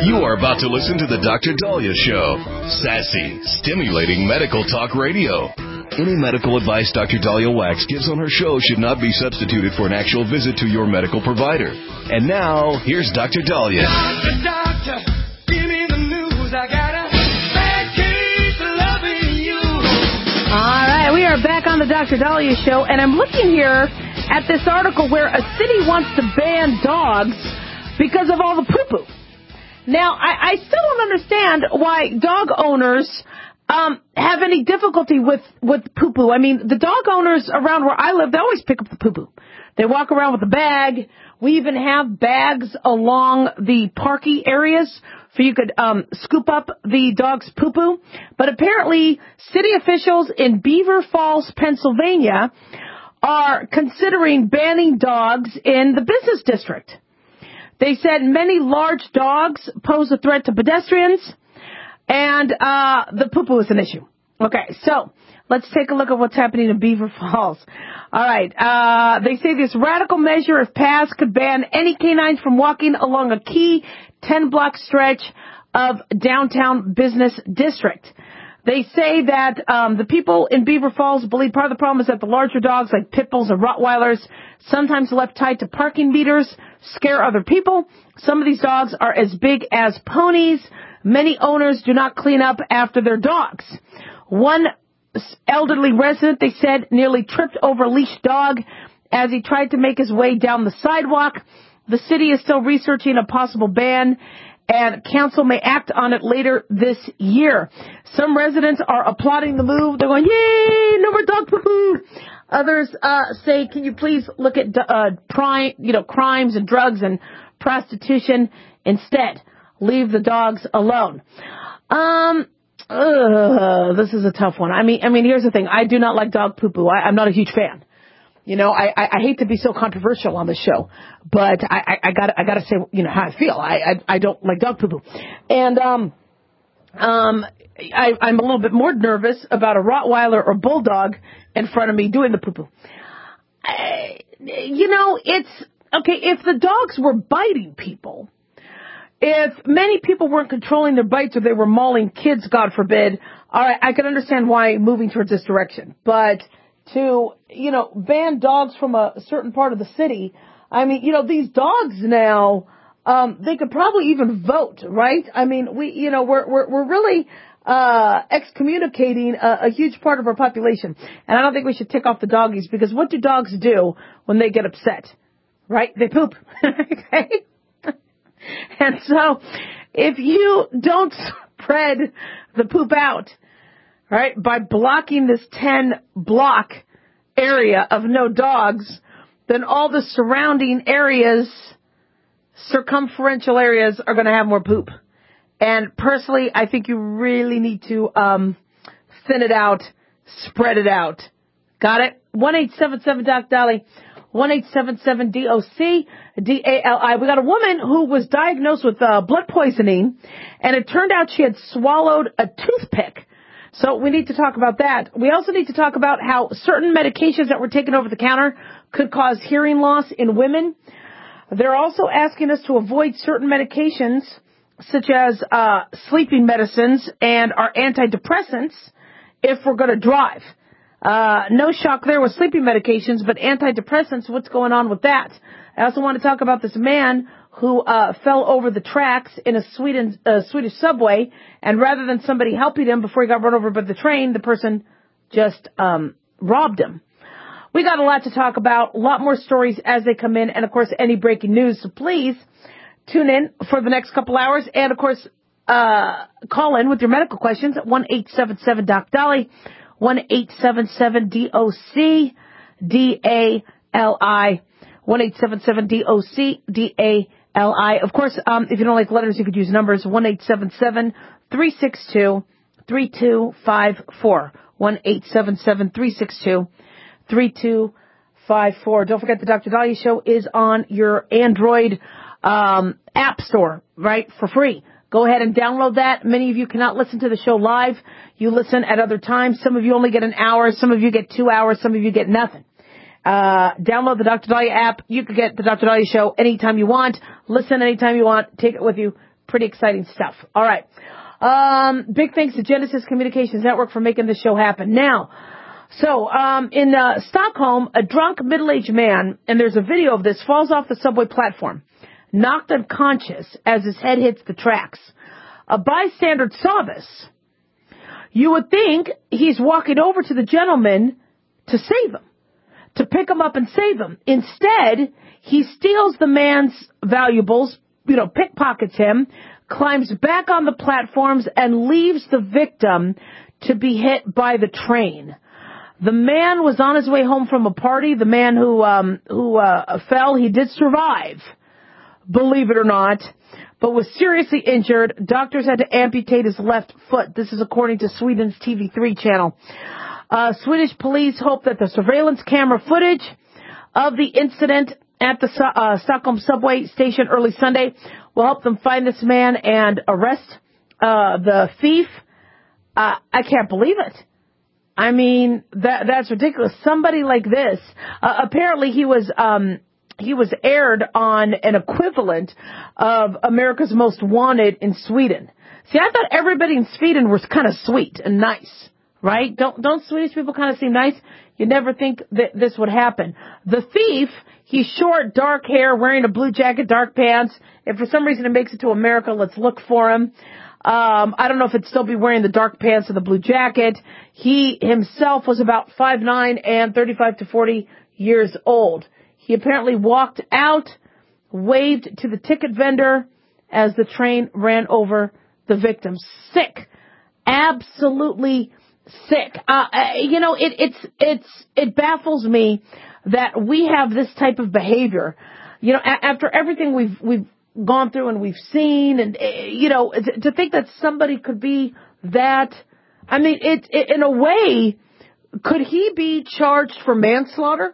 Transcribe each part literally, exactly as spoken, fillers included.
You are about to listen to the Doctor Dahlia Show. Sassy, stimulating medical talk radio. Any medical advice Doctor Dahlia Wax gives on her show should not be substituted for an actual visit to your medical provider. And now, here's Doctor Dahlia. Doctor, doctor, give me the news. I got a bad case of loving you. All right, we are back on the Doctor Dahlia Show, and I'm looking here at this article where a city wants to ban dogs because of all the poo-poo. Now, I, I still don't understand why dog owners um, have any difficulty with, with poo-poo. I mean, the dog owners around where I live, they always pick up the poo-poo. They walk around with a bag. We even have bags along the parking areas so you could um, scoop up the dog's poo-poo. But apparently, city officials in Beaver Falls, Pennsylvania, are considering banning dogs in the business district. They said many large dogs pose a threat to pedestrians, and uh, the poo-poo is an issue. Okay, so let's take a look at what's happening in Beaver Falls. All right, uh, they say this radical measure, if passed, could ban any canines from walking along a key ten-block stretch of downtown business district. They say that um, the people in Beaver Falls believe part of the problem is that the larger dogs, like pit bulls and Rottweilers, sometimes left tied to parking meters, scare other people. Some of these dogs are as big as ponies. Many owners do not clean up after their dogs. One elderly resident, they said, nearly tripped over a leashed dog as he tried to make his way down the sidewalk. The city is still researching a possible ban, and council may act on it later this year. Some residents are applauding the move. They're going, yay, no more dog poo-poo. Others uh, say, can you please look at uh, prime, you know, crimes and drugs and prostitution instead? Leave the dogs alone. Um, uh, this is a tough one. I mean, I mean, here's the thing. I do not like dog poo-poo. I, I'm not a huge fan. You know, I, I, I hate to be so controversial on the show, but I, I, I got I got to say, you know, how I feel. I, I I don't like dog poo-poo, and um um I, I'm a little bit more nervous about a Rottweiler or bulldog in front of me doing the poo-poo. I, you know, it's okay if the dogs were biting people. If many people weren't controlling their bites or they were mauling kids, God forbid, all right, I can understand why moving towards this direction, but to, you know, ban dogs from a certain part of the city. I mean, you know, these dogs now, um, they could probably even vote, right? I mean, we, you know, we're, we're, we're really, uh, excommunicating a, a huge part of our population. And I don't think we should tick off the doggies because what do dogs do when they get upset? Right? They poop. Okay? And so if you don't spread the poop out, right, by blocking this ten block area of no dogs, then all the surrounding areas, circumferential areas, are going to have more poop. And personally, I think you really need to um, thin it out, spread it out. Got it? one eight seven seven Doc Dolly. one eight seven seven D O C D A L I. We got a woman who was diagnosed with uh, blood poisoning, and it turned out she had swallowed a toothpick. So we need to talk about that. We also need to talk about how certain medications that were taken over the counter could cause hearing loss in women. They're also asking us to avoid certain medications, such as uh, sleeping medicines and our antidepressants, if we're going to drive. Uh, no shock there with sleeping medications, but antidepressants, what's going on with that? I also want to talk about this man who uh, fell over the tracks in a Sweden, uh, Swedish subway, and rather than somebody helping him before he got run over by the train, the person just um, robbed him. We got a lot to talk about, a lot more stories as they come in, and, of course, any breaking news. So please tune in for the next couple hours, and, of course, uh, call in with your medical questions at one eight seven seven Doc Dolly, one eight seven seven D O C D A L I, one eight seven seven D O C D A L I. Of course, um, if you don't like letters, you could use numbers, one eight seven seven three six two three two five four, one eight seven seven three six two three two five four. Don't forget the Doctor Dahlia Show is on your Android um, app store, right, for free. Go ahead and download that. Many of you cannot listen to the show live. You listen at other times. Some of you only get an hour. Some of you get two hours. Some of you get nothing. Uh, download the Doctor Dahlia app. You can get the Doctor Dahlia Show anytime you want. Listen anytime you want. Take it with you. Appreciate pretty exciting stuff. All right. Um, big thanks to Genesis Communications Network for making this show happen. Now, so um, in uh, Stockholm, a drunk middle-aged man, and there's a video of this, falls off the subway platform, knocked unconscious as his head hits the tracks. A bystander saw this. You would think he's walking over to the gentleman to save him, to pick him up and save him. Instead, he steals the man's valuables, you know, pickpockets him, climbs back on the platforms, and leaves the victim to be hit by the train. The man was on his way home from a party. The man who um, who uh, fell, he did survive, believe it or not, but was seriously injured. Doctors had to amputate his left foot. This is according to Sweden's T V three channel. Uh, Swedish police hope that the surveillance camera footage of the incident at the uh, Stockholm subway station early Sunday will help them find this man and arrest uh, the thief. Uh, I can't believe it. I mean, that that's ridiculous. Somebody like this, uh, apparently he was um, he was aired on an equivalent of America's Most Wanted in Sweden. See, I thought everybody in Sweden was kind of sweet and nice, right? Don't don't Swedish people kind of seem nice? You never think that this would happen. The thief, he's short, dark hair, wearing a blue jacket, dark pants. If for some reason it makes it to America, let's look for him. Um, I don't know if it'd still be wearing the dark pants or the blue jacket. He himself was about five nine and thirty-five to forty years old. He apparently walked out, waved to the ticket vendor as the train ran over the victim. Sick. Absolutely sick. Uh, you know, it, it's, it's, it baffles me that we have this type of behavior. You know, a- after everything we've, we've gone through and we've seen, and, uh, you know, to, to think that somebody could be that, I mean, it, it, in a way, could he be charged for manslaughter?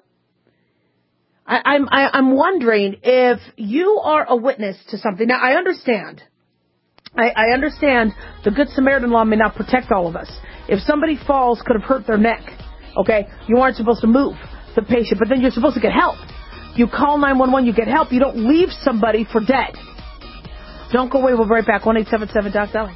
I, I'm, I, I'm wondering if you are a witness to something. Now, I understand. I, I understand the Good Samaritan law may not protect all of us. If somebody falls, could have hurt their neck, okay, you aren't supposed to move the patient, but then you're supposed to get help. You call nine one one, you get help. You don't leave somebody for dead. Don't go away. We'll be right back. one eight seven seven Doc Dolly.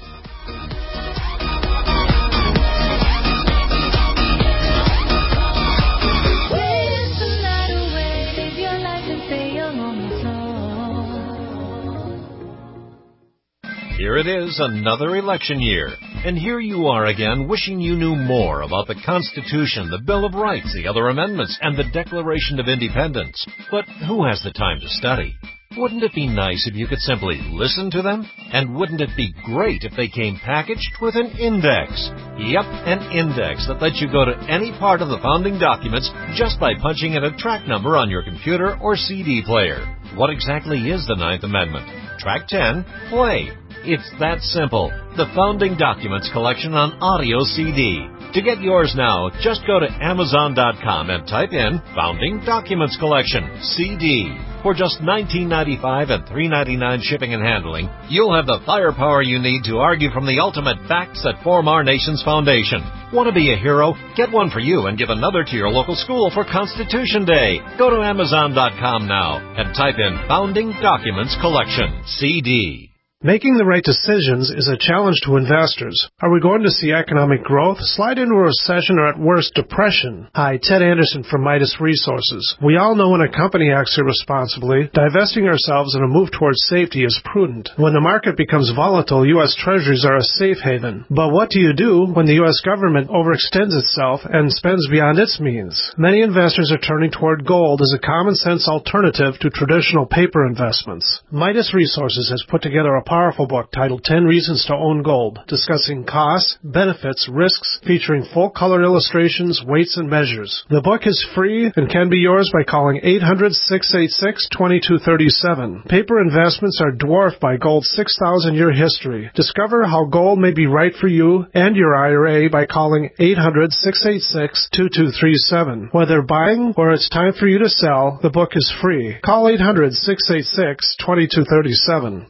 Here it is, another election year. And here you are again, wishing you knew more about the Constitution, the Bill of Rights, the other amendments, and the Declaration of Independence. But who has the time to study? Wouldn't it be nice if you could simply listen to them? And wouldn't it be great if they came packaged with an index? Yep, an index that lets you go to any part of the founding documents just by punching in a track number on your computer or C D player. What exactly is the Ninth Amendment? Track ten, play. It's that simple. The Founding Documents Collection on audio C D. To get yours now, just go to Amazon dot com and type in Founding Documents Collection, C D. For just nineteen ninety-five dollars and three ninety-nine shipping and handling, you'll have the firepower you need to argue from the ultimate facts that form our nation's foundation. Want to be a hero? Get one for you and give another to your local school for Constitution Day. Go to Amazon dot com now and type in Founding Documents Collection, C D. Making the right decisions is a challenge to investors. Are we going to see economic growth, slide into a recession, or at worst, depression? Hi, Ted Anderson from Midas Resources. We all know when a company acts irresponsibly, divesting ourselves in a move towards safety is prudent. When the market becomes volatile, U S Treasuries are a safe haven. But what do you do when the U S government overextends itself and spends beyond its means? Many investors are turning toward gold as a common-sense alternative to traditional paper investments. Midas Resources has put together a powerful book titled ten Reasons to Own Gold, discussing costs, benefits, risks, featuring full-color illustrations, weights, and measures. The book is free and can be yours by calling eight hundred, six eight six, two two three seven. Paper investments are dwarfed by gold's six thousand year history. Discover how gold may be right for you and your I R A by calling eight hundred, six eight six, two two three seven. Whether buying or it's time for you to sell, the book is free. Call eight hundred, six eight six, two two three seven.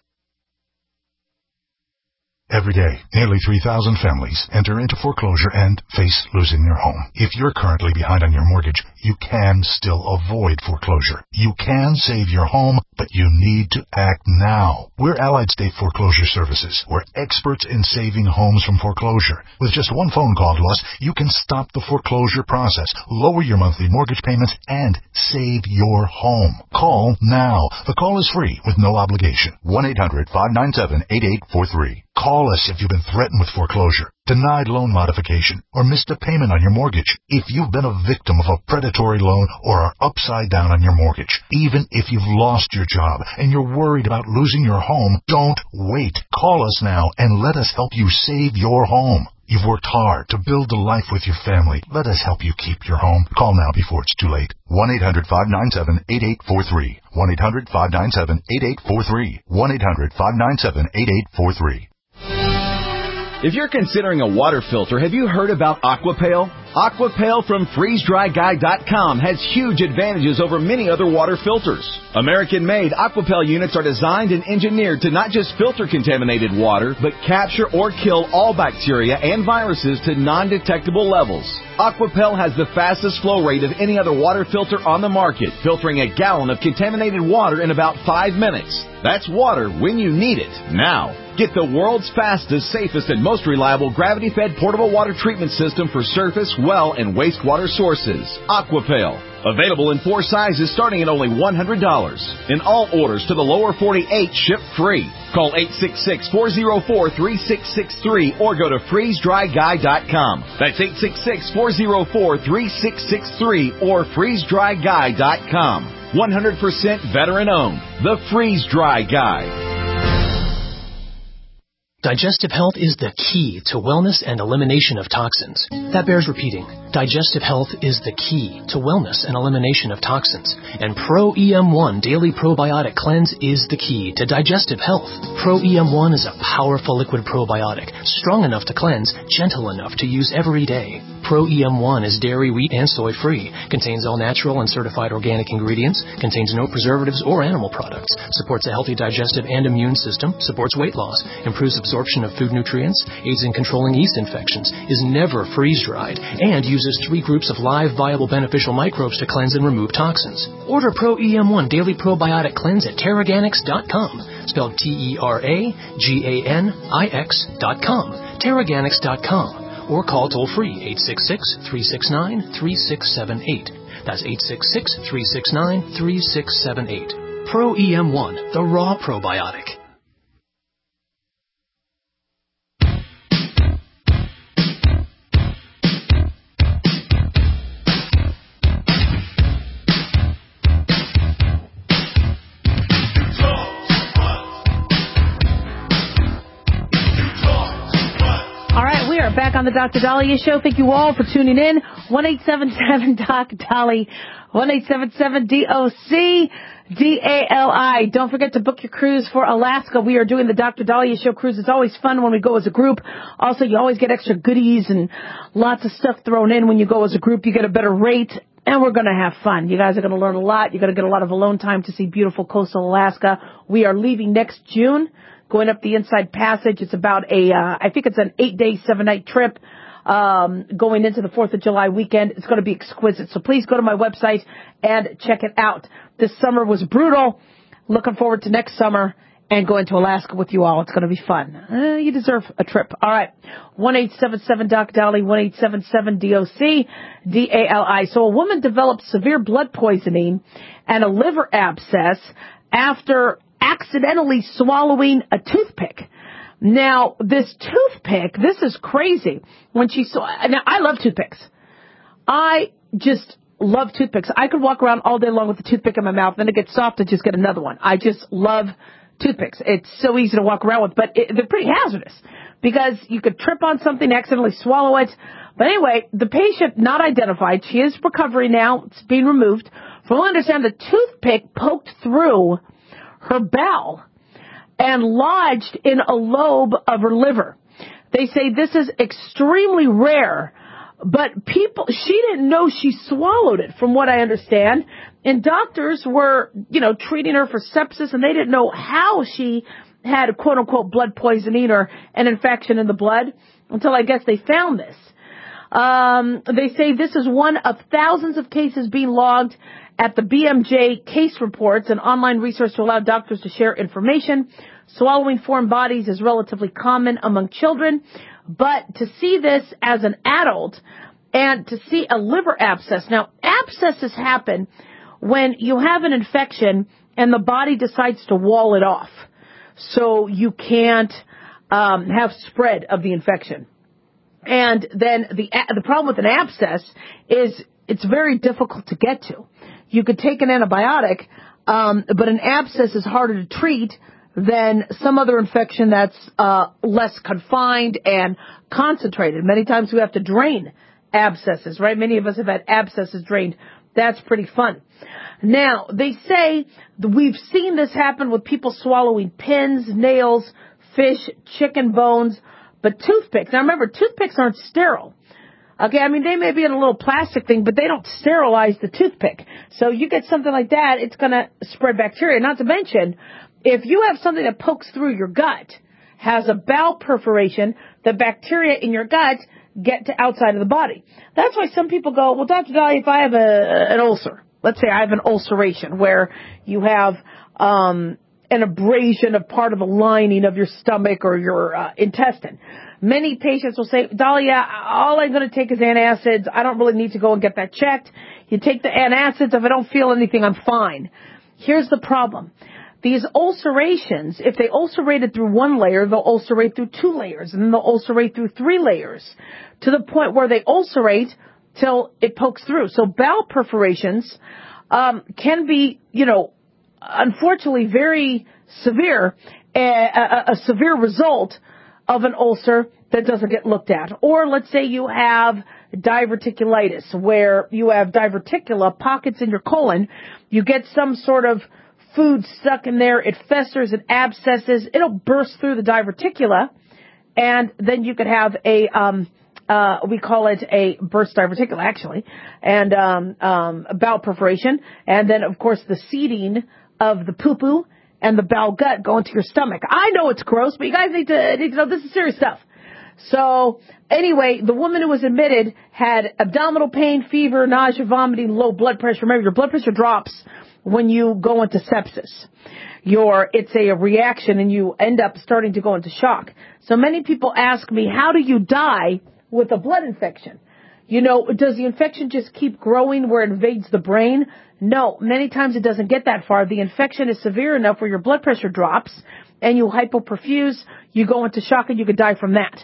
Every day, nearly three thousand families enter into foreclosure and face losing their home. If you're currently behind on your mortgage, you can still avoid foreclosure. You can save your home but you need to act now. We're Allied State Foreclosure Services. We're experts in saving homes from foreclosure. With just one phone call to us, you can stop the foreclosure process, lower your monthly mortgage payments, and save your home. Call now. The call is free with no obligation. one eight hundred five nine seven eight eight four three. Call us if you've been threatened with foreclosure, denied loan modification, or missed a payment on your mortgage. If you've been a victim of a predatory loan or are upside down on your mortgage, even if you've lost your job and you're worried about losing your home, don't wait. Call us now and let us help you save your home. You've worked hard to build a life with your family. Let us help you keep your home. Call now before it's too late. one eight hundred five nine seven eight eight four three. one eight hundred five nine seven eight eight four three. one eight hundred five nine seven eight eight four three. If you're considering a water filter, have you heard about Aquapail? Aquapail from freeze dry guy dot com has huge advantages over many other water filters. American-made Aquapail units are designed and engineered to not just filter contaminated water, but capture or kill all bacteria and viruses to non-detectable levels. Aquapail has the fastest flow rate of any other water filter on the market, filtering a gallon of contaminated water in about five minutes. That's water when you need it, now. Get the world's fastest, safest, and most reliable gravity-fed portable water treatment system for surface, well, and wastewater sources. Aquapail. Available in four sizes starting at only one hundred dollars. And all orders to the lower forty-eight ship free. Call eight six six, four zero four, three six six three or go to freeze dry guy dot com. That's eight six six, four zero four, three six six three or freeze dry guy dot com. one hundred percent veteran-owned. The Freeze Dry Guy. Digestive health is the key to wellness and elimination of toxins. That bears repeating. Digestive health is the key to wellness and elimination of toxins. And Pro E M one Daily Probiotic Cleanse is the key to digestive health. Pro E M one is a powerful liquid probiotic, strong enough to cleanse, gentle enough to use every day. Pro E M one is dairy, wheat, and soy-free, contains all natural and certified organic ingredients, contains no preservatives or animal products, supports a healthy digestive and immune system, supports weight loss, improves absorption of food nutrients, aids in controlling yeast infections, is never freeze-dried, and uses three groups of live, viable, beneficial microbes to cleanse and remove toxins. Order Pro E M one Daily Probiotic Cleanse at Terraganix dot com, spelled T E R A G A N I X dot com, Terraganix dot com. Or call toll-free eight six six, three six nine, three six seven eight. That's eight six six, three six nine, three six seven eight. Pro E M one, the raw probiotic. Back on the Doctor Dahlia Show. Thank you all for tuning in. one eight seven seven D O C D A L I. one eight seven seven D O C D A L I. Don't forget to book your cruise for Alaska. We are doing the Doctor Dahlia Show cruise. It's always fun when we go as a group. Also, you always get extra goodies and lots of stuff thrown in when you go as a group. You get a better rate, and we're going to have fun. You guys are going to learn a lot. You're going to get a lot of alone time to see beautiful coastal Alaska. We are leaving next June. Going up the Inside Passage. It's about a, uh, I think it's an eight-day, seven-night trip um, going into the fourth of July weekend. It's going to be exquisite. So please go to my website and check it out. This summer was brutal. Looking forward to next summer and going to Alaska with you all. It's going to be fun. Uh, you deserve a trip. All right. one eight seven seven D O C D A L I, one eight seven seven D O C D A L I. So a woman developed severe blood poisoning and a liver abscess after accidentally swallowing a toothpick. Now, this toothpick, this is crazy. When she saw, now I love toothpicks. I just love toothpicks. I could walk around all day long with a toothpick in my mouth, then it gets soft and just get another one. I just love toothpicks. It's so easy to walk around with, but it, they're pretty hazardous because you could trip on something, accidentally swallow it. But anyway, the patient not identified. She is recovering now. It's being removed. From what I understand, the toothpick poked through her bowel and lodged in a lobe of her liver. They say this is extremely rare, but people, she didn't know she swallowed it, from what I understand. And doctors were, you know, treating her for sepsis, and they didn't know how she had, quote unquote, blood poisoning or an infection in the blood until I guess they found this. Um, they say this is one of thousands of cases being logged, at the B M J Case Reports, an online resource to allow doctors to share information. Swallowing foreign bodies is relatively common among children, but to see this as an adult and to see a liver abscess. Now, abscesses happen when you have an infection and the body decides to wall it off, so you can't um, have spread of the infection. And then the the problem with an abscess is it's very difficult to get to. You could take an antibiotic, um, but an abscess is harder to treat than some other infection that's uh, less confined and concentrated. Many times we have to drain abscesses, right? Many of us have had abscesses drained. That's pretty fun. Now, they say we've seen this happen with people swallowing pins, nails, fish, chicken bones, but toothpicks. Now, remember, toothpicks aren't sterile. Okay, I mean, they may be in a little plastic thing, but they don't sterilize the toothpick. So you get something like that, it's going to spread bacteria. Not to mention, if you have something that pokes through your gut, has a bowel perforation, the bacteria in your gut get to outside of the body. That's why some people go, well, Doctor Dahlia, if I have a, an ulcer, let's say I have an ulceration where you have um, an abrasion of part of the lining of your stomach or your uh, intestine. Many patients will say, Dahlia, all I'm going to take is antacids. I don't really need to go and get that checked. You take the antacids. If I don't feel anything, I'm fine. Here's the problem. These ulcerations, if they ulcerated through one layer, they'll ulcerate through two layers, and then they'll ulcerate through three layers, to the point where they ulcerate till it pokes through. So bowel perforations um, can be, you know, unfortunately very severe, a, a, a severe result of an ulcer that doesn't get looked at. Or let's say you have diverticulitis, where you have diverticula, pockets in your colon, you get some sort of food stuck in there, it festers and abscesses, it'll burst through the diverticula, and then you could have a, um, uh, we call it a burst diverticula, actually, and um, um, bowel perforation, and then, of course, the seeding of the poo-poo and the bowel gut go into your stomach. I know it's gross, but you guys need to, need to know this is serious stuff. So, anyway, the woman who was admitted had abdominal pain, fever, nausea, vomiting, low blood pressure. Remember, your blood pressure drops when you go into sepsis. Your, it's a reaction and you end up starting to go into shock. So many people ask me, how do you die with a blood infection? You know, does the infection just keep growing where it invades the brain? No, many times it doesn't get that far. The infection is severe enough where your blood pressure drops and you hypoperfuse, you go into shock and you could die from that.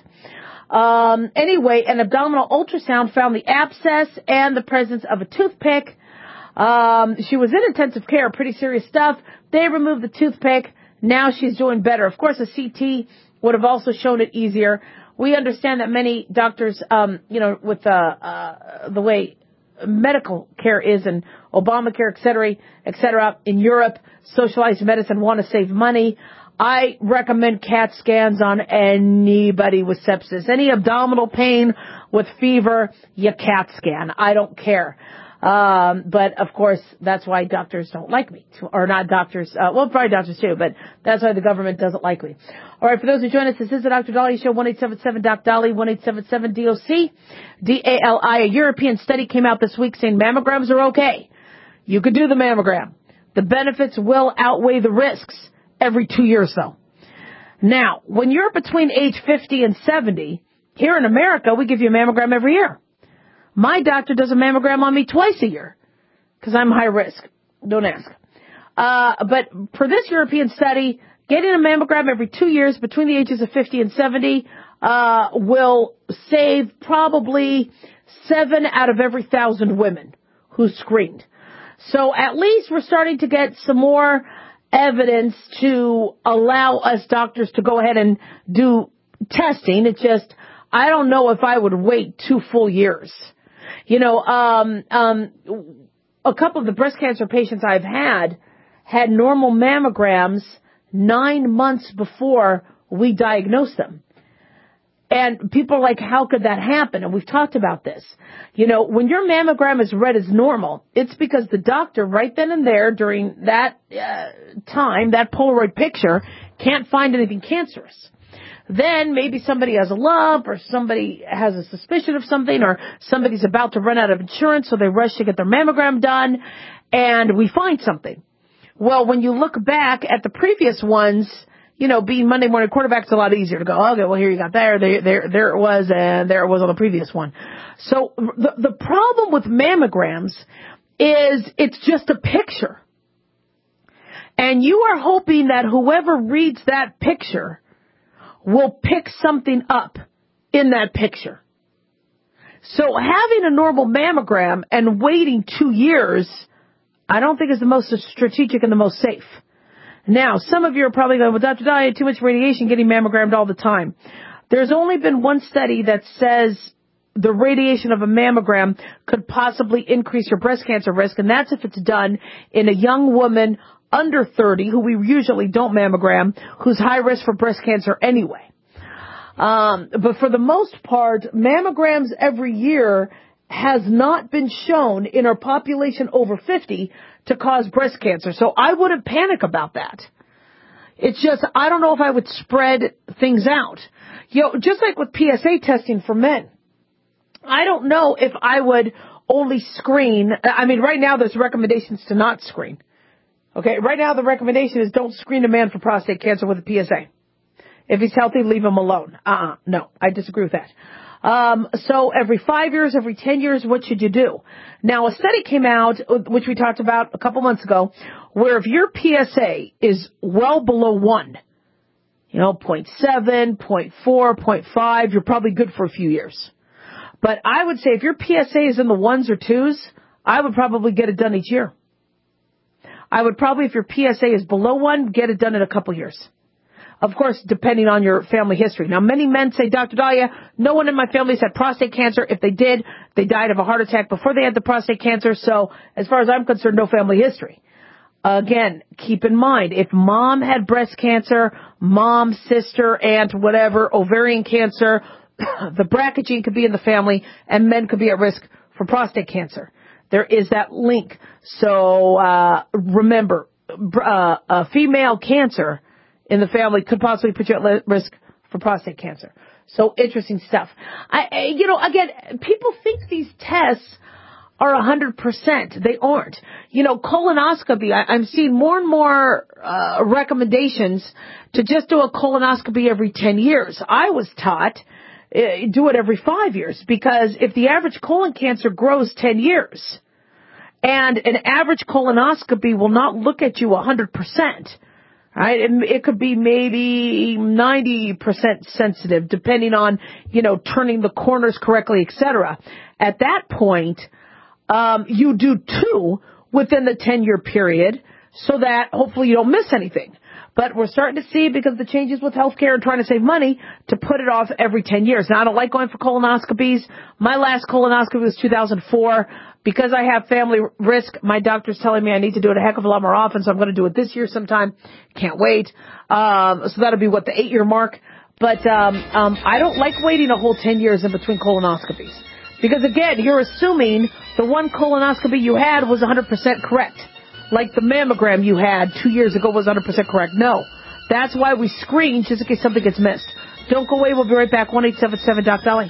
Um, anyway, an abdominal ultrasound found the abscess and the presence of a toothpick. Um, she was in intensive care, pretty serious stuff. They removed the toothpick. Now she's doing better. Of course, a C T would have also shown it easier. We understand that many doctors, um, you know, with uh, uh, the way medical care is and Obamacare, et cetera, et cetera, in Europe, socialized medicine want to save money. I recommend CAT scans on anybody with sepsis. Any abdominal pain with fever, you CAT scan. I don't care. Um, but of course, that's why doctors don't like me, or not doctors, uh, well, probably doctors too, but that's why the government doesn't like me. All right, for those who join us, this is the Doctor Dahlia Show, one eight seven seven doc Dali, one eight seven seven D O C, D A L I. A European study came out this week saying mammograms are okay. You could do the mammogram. The benefits will outweigh the risks every two years, though. Now, when you're between age fifty and seventy, here in America, we give you a mammogram every year. My doctor does a mammogram on me twice a year because I'm high risk. Don't ask. Uh, but for this European study, getting a mammogram every two years between the ages of fifty and seventy uh, will save probably seven out of every thousand women who screened. So at least we're starting to get some more evidence to allow us doctors to go ahead and do testing. It's just, I don't know if I would wait two full years. You know, um, um, a couple of the breast cancer patients I've had had normal mammograms nine months before we diagnosed them. And people are like, how could that happen? And we've talked about this. You know, when your mammogram is read as normal, it's because the doctor right then and there during that uh, time, that Polaroid picture, can't find anything cancerous. Then maybe somebody has a lump or somebody has a suspicion of something or somebody's about to run out of insurance, so they rush to get their mammogram done. and we find something. Well, when you look back at the previous ones, you know, being Monday morning quarterback, it's a lot easier to go, okay, well, here you got there, there, there, there it was, and there it was on the previous one. So the, the problem with mammograms is it's just a picture. And you are hoping that whoever reads that picture will pick something up in that picture. So having a normal mammogram and waiting two years, I don't think is the most strategic and the most safe. Now, some of you are probably going, well, Doctor Dahlia, too much radiation, getting mammogrammed all the time. There's only been one study that says the radiation of a mammogram could possibly increase your breast cancer risk, and that's if it's done in a young woman under thirty, who we usually don't mammogram, who's high risk for breast cancer anyway. Um, but for the most part, mammograms every year has not been shown in our population over fifty to cause breast cancer. So I wouldn't panic about that. It's just, I don't know if I would spread things out. You know, just like with P S A testing for men, I don't know if I would only screen. I mean, right now there's recommendations to not screen. Okay, right now the recommendation is don't screen a man for prostate cancer with a P S A. If he's healthy, leave him alone. Uh-uh, no, I disagree with that. Um, so every five years, every ten years, what should you do? Now, a study came out, which we talked about a couple months ago, where if your P S A is well below one, you know, zero point seven, zero point four, zero point five, you're probably good for a few years. But I would say if your P S A is in the ones or twos, I would probably get it done each year. I would probably, if your P S A is below one, get it done in a couple years. Of course, depending on your family history. Now, many men say, Doctor Dahlia, no one in my family's had prostate cancer. If they did, they died of a heart attack before they had the prostate cancer. So, as far as I'm concerned, no family history. Again, keep in mind, if mom had breast cancer, mom, sister, aunt, whatever, ovarian cancer, the B R C A gene could be in the family, and men could be at risk for prostate cancer. There is that link. So, uh, remember, uh, a female cancer in the family could possibly put you at risk for prostate cancer. So interesting stuff. I, you know, again, people think these tests are one hundred percent. They aren't. You know, colonoscopy, I, I'm seeing more and more uh, recommendations to just do a colonoscopy every ten years. I was taught uh, do it every five years because if the average colon cancer grows ten years and an average colonoscopy will not look at you one hundred percent, right? It, it could be maybe ninety percent sensitive, depending on, you know, turning the corners correctly, et cetera. At that point, um, you do two within the ten-year period so that hopefully you don't miss anything. But we're starting to see, because of the changes with healthcare and trying to save money, to put it off every ten years. Now, I don't like going for colonoscopies. My last colonoscopy was two thousand four. Because I have family risk, my doctor's telling me I need to do it a heck of a lot more often, so I'm going to do it this year sometime. Can't wait. Um, so that'll be, what, the eight-year mark. But um, um, I don't like waiting a whole ten years in between colonoscopies. Because, again, you're assuming the one colonoscopy you had was one hundred percent correct. Like the mammogram you had two years ago was one hundred percent correct. No. That's why we screen, just in case something gets missed. Don't go away. We'll be right back. one eight seven seven Doc Dolly.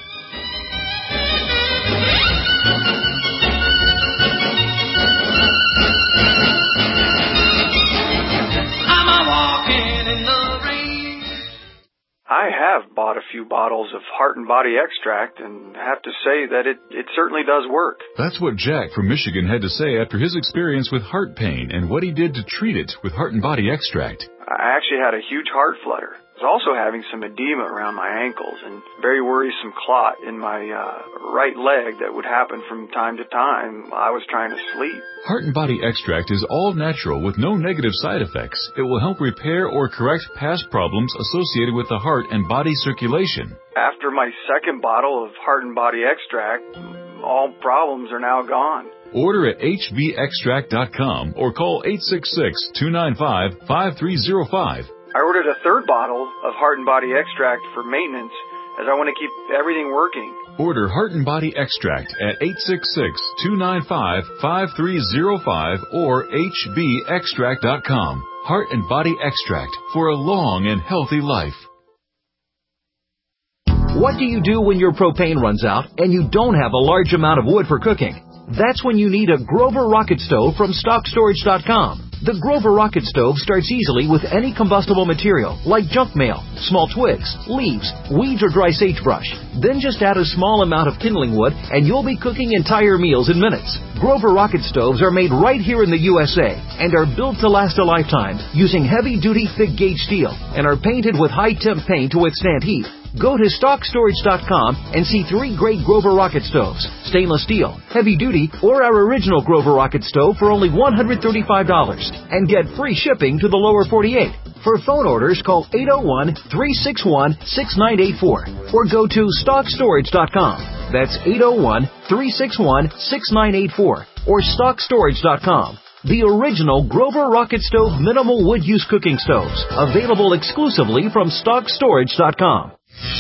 I have bought a few bottles of Heart and Body Extract and have to say that it, it certainly does work. That's what Jack from Michigan had to say after his experience with heart pain and what he did to treat it with Heart and Body Extract. I actually had a huge heart flutter. I was also having some edema around my ankles and very worrisome clot in my uh, right leg that would happen from time to time while I was trying to sleep. Heart and Body Extract is all natural with no negative side effects. It will help repair or correct past problems associated with the heart and body circulation. After my second bottle of Heart and Body Extract, all problems are now gone. Order at H V extract dot com or call eight six six, two nine five, five three zero five. I ordered a third bottle of Heart and Body Extract for maintenance as I want to keep everything working. Order Heart and Body Extract at eight six six, two nine five, five three zero five or H B extract dot com. Heart and Body Extract for a long and healthy life. What do you do when your propane runs out and you don't have a large amount of wood for cooking? That's when you need a Grover Rocket Stove from stock storage dot com. The Grover Rocket Stove starts easily with any combustible material, like junk mail, small twigs, leaves, weeds, or dry sagebrush. Then just add a small amount of kindling wood, and you'll be cooking entire meals in minutes. Grover Rocket Stoves are made right here in the U S A and are built to last a lifetime using heavy-duty, thick-gauge steel and are painted with high-temp paint to withstand heat. Go to stock storage dot com and see three great Grover Rocket Stoves, stainless steel, heavy duty, or our original Grover Rocket Stove for only one hundred thirty-five dollars and get free shipping to the lower forty-eight. For phone orders, call eight oh one, three six one, six nine eight four or go to stock storage dot com. That's eight oh one, three six one, six nine eight four or stock storage dot com. The original Grover Rocket Stove minimal wood use cooking stoves, available exclusively from stock storage dot com.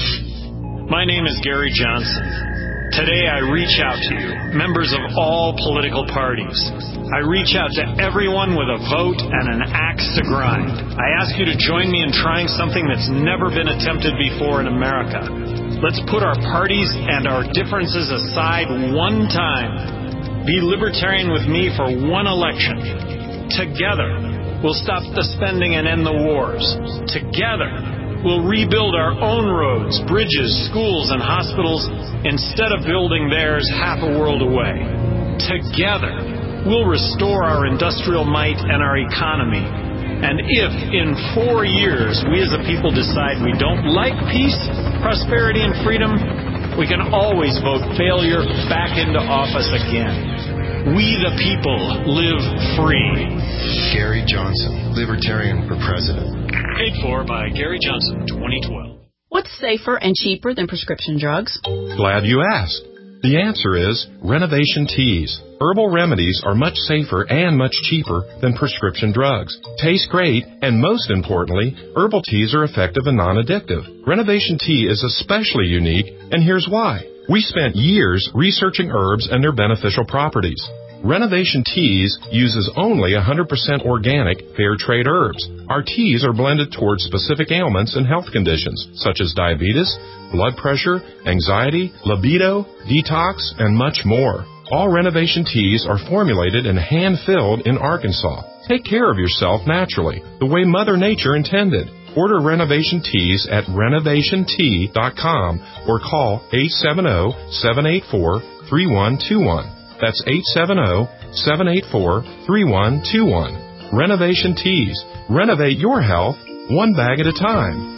My name is Gary Johnson. Today I reach out to you, members of all political parties. I reach out to everyone with a vote and an axe to grind. I ask you to join me in trying something that's never been attempted before in America. Let's put our parties and our differences aside one time. Be libertarian with me for one election. Together, we'll stop the spending and end the wars. Together, we'll rebuild our own roads, bridges, schools, and hospitals instead of building theirs half a world away. Together, we'll restore our industrial might and our economy. And if, in four years, we as a people decide we don't like peace, prosperity, and freedom, we can always vote failure back into office again. We the people live free. Gary Johnson, Libertarian for President. Paid for by Gary Johnson, twenty twelve. What's safer and cheaper than prescription drugs? Glad you asked. The answer is Renovation Teas. Herbal remedies are much safer and much cheaper than prescription drugs. Taste great, and most importantly, herbal teas are effective and non-addictive. Renovation Tea is especially unique, and here's why. We spent years researching herbs and their beneficial properties. Renovation Teas uses only one hundred percent organic, fair trade herbs. Our teas are blended towards specific ailments and health conditions, such as diabetes, blood pressure, anxiety, libido, detox, and much more. All Renovation Teas are formulated and hand-filled in Arkansas. Take care of yourself naturally, the way Mother Nature intended. Order Renovation Teas at renovation tea dot com or call eight seven zero, seven eight four, three one two one. That's eight seven zero, seven eight four, three one two one. Renovation Teas. Renovate your health one bag at a time.